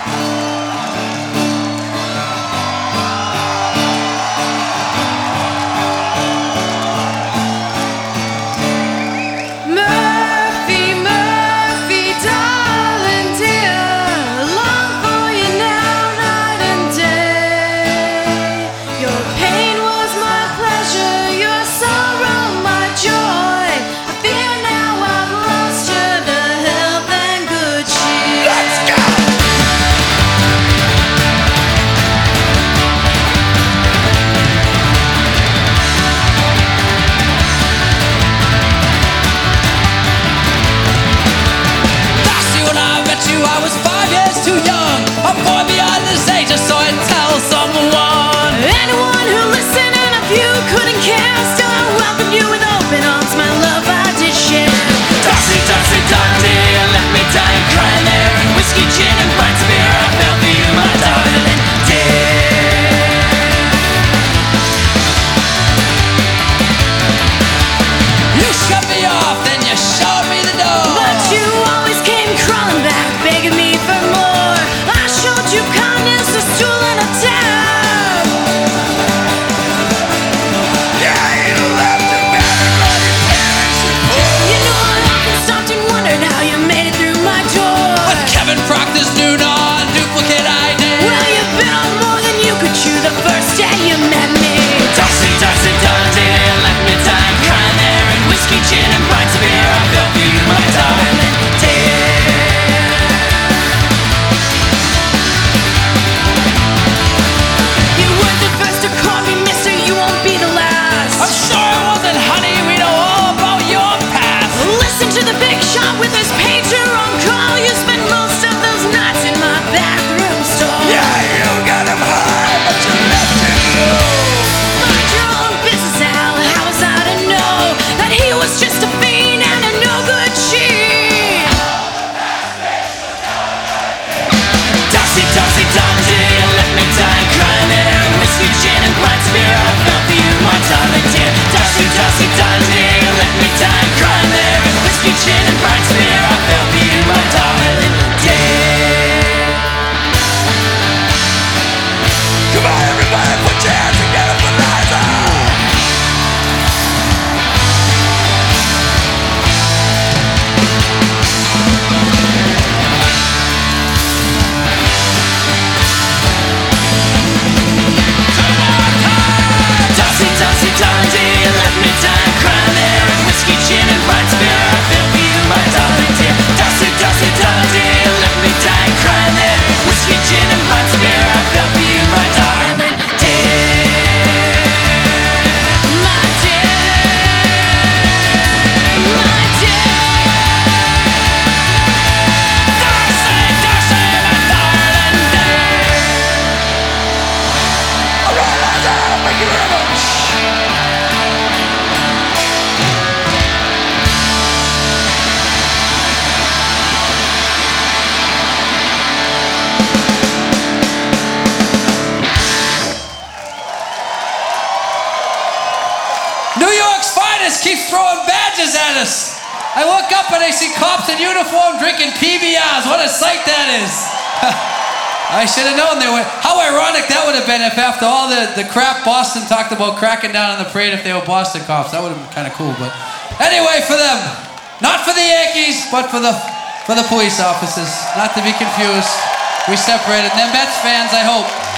I was 5 years too young, a boy beyond this age, just so I'd tell someone. Anyone who listened, and if you couldn't care, still I welcome you with open arms, my love I did share. Dusty, Dusty, Dundee, let me die crying there, and whiskey, gin, and pints of beer, I fell for you, my darling dear. You shut me off, then you showed me the door, but you always came crawling back, begging me for more. I showed you kindness, a stool and a tab. Yeah, you left your bloody parents before. You know I often stopped and wondered how you made it through my door. With Kevin Proctor's new non-duplicate ID. Well, you've been on more than you could chew the first day you met me. Dusty, Dusty, Dundee, let me die crying there, and whiskey, gin, and pints of beer, I fell for you, my darling dear. You weren't the first to call me mister, you won't be the last. I'm sure it wasn't, honey, we know all about your past. Listen to the big shot with his pager on call. You spent most of those nights in my bathroom stall. Yeah, you got him high, but you left him low. Mind your own business, Al. How was I to know that he was just a fiend and a no-good cheat? Dusty, Dusty, Dundee, let me die crying there, and whiskey, gin, and pints of beer, I fell for you, my darling dear. Dusty, Dusty, Dundee, let me die crying there, and whiskey, gin, and pints of beer, I fell for you, my darling dear. Come on, everybody, put your hands together for Liza. Dusty, Dusty, Dundee, let me die crying there, and whiskey, gin, and pints of beer, I fell for you, my darling dear. Dusty, Dusty, Dundee, let me die crying there, whiskey, gin, and pints of beer, I fell for you, my darling dear. My dear, my dear. Dusty, Dusty, my darling dear. All right, Liza, thank you very much. New York's finest keeps throwing badges at us. I look up and I see cops in uniform drinking PBRs. What a sight that is. I should have known they were. How ironic that would have been if after all the crap Boston talked about cracking down on the parade, if they were Boston cops. That would have been kind of cool. But anyway, for them. Not for the Yankees, but for the police officers. Not to be confused. We separated. They're Mets fans, I hope.